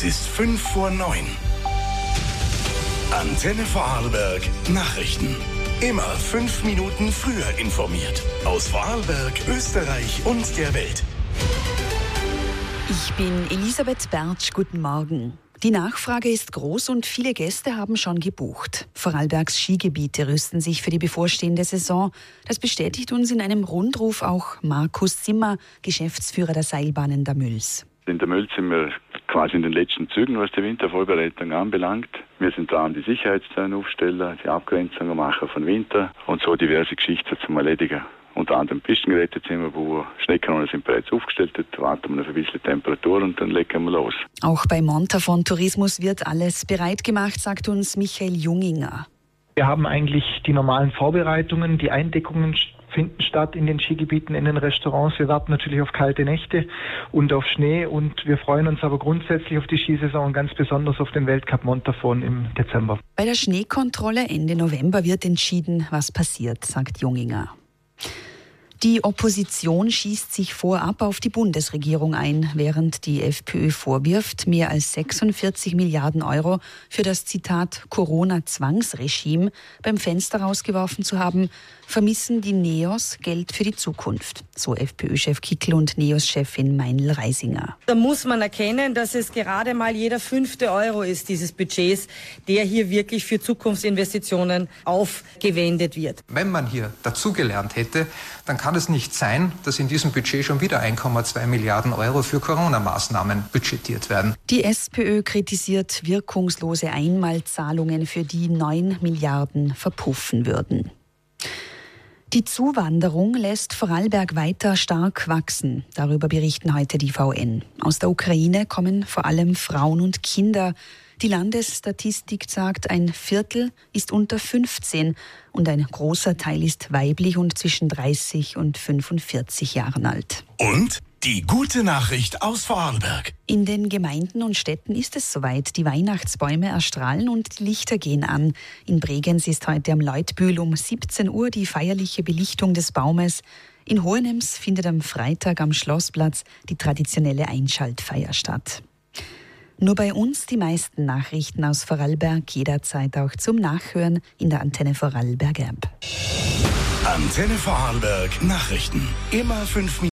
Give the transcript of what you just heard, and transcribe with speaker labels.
Speaker 1: Es ist 8:55. Antenne Vorarlberg Nachrichten. Immer 5 Minuten früher informiert. Aus Vorarlberg, Österreich und der Welt.
Speaker 2: Ich bin Elisabeth Bertsch. Guten Morgen. Die Nachfrage ist groß und viele Gäste haben schon gebucht. Vorarlbergs Skigebiete rüsten sich für die bevorstehende Saison. Das bestätigt uns in einem Rundruf auch Markus Zimmer, Geschäftsführer der Seilbahnen der Mülls.
Speaker 3: In der Mülls sind wir quasi in den letzten Zügen, was die Wintervorbereitung anbelangt. Wir sind dran, die Sicherheitszonen aufstellen, die Abgrenzungen machen von Winter und so diverse Geschichten zum Erledigen. Unter anderem Pistengerätezimmer, wo Schneekanonen sind bereits aufgestellt, warten wir auf ein bisschen Temperatur und dann legen wir los.
Speaker 2: Auch bei Montafon Tourismus wird alles bereit gemacht, sagt uns Michael Junginger.
Speaker 4: Wir haben eigentlich die normalen Vorbereitungen, die Eindeckungen finden statt in den Skigebieten, in den Restaurants. Wir warten natürlich auf kalte Nächte und auf Schnee und wir freuen uns aber grundsätzlich auf die Skisaison und ganz besonders auf den Weltcup Montafon im Dezember.
Speaker 2: Bei der Schneekontrolle Ende November wird entschieden, was passiert, sagt Junginger. Die Opposition schießt sich vorab auf die Bundesregierung ein, während die FPÖ vorwirft, mehr als 46 Milliarden Euro für das, Zitat, Corona-Zwangsregime beim Fenster rausgeworfen zu haben, vermissen die NEOS Geld für die Zukunft, so FPÖ-Chef Kickl und NEOS-Chefin Meinl-Reisinger.
Speaker 5: Da muss man erkennen, dass es gerade mal jeder 5. Euro ist dieses Budgets, der hier wirklich für Zukunftsinvestitionen aufgewendet wird.
Speaker 6: Wenn man hier dazugelernt hätte, dann kann es nicht sein, dass in diesem Budget schon wieder 1,2 Milliarden Euro für Corona-Maßnahmen budgetiert werden.
Speaker 2: Die SPÖ kritisiert wirkungslose Einmalzahlungen, für die 9 Milliarden verpuffen würden. Die Zuwanderung lässt Vorarlberg weiter stark wachsen. Darüber berichten heute die VN. Aus der Ukraine kommen vor allem Frauen und Kinder. Die Landesstatistik sagt, ein Viertel ist unter 15 und ein großer Teil ist weiblich und zwischen 30 und 45 Jahren alt.
Speaker 1: Und die gute Nachricht aus Vorarlberg.
Speaker 2: In den Gemeinden und Städten ist es soweit. Die Weihnachtsbäume erstrahlen und die Lichter gehen an. In Bregenz ist heute am Leutbühl um 17 Uhr die feierliche Belichtung des Baumes. In Hohenems findet am Freitag am Schlossplatz die traditionelle Einschaltfeier statt. Nur bei uns die meisten Nachrichten aus Vorarlberg jederzeit auch zum Nachhören in der Antenne Vorarlberg App.
Speaker 1: Antenne Vorarlberg Nachrichten. Immer 5 Minuten.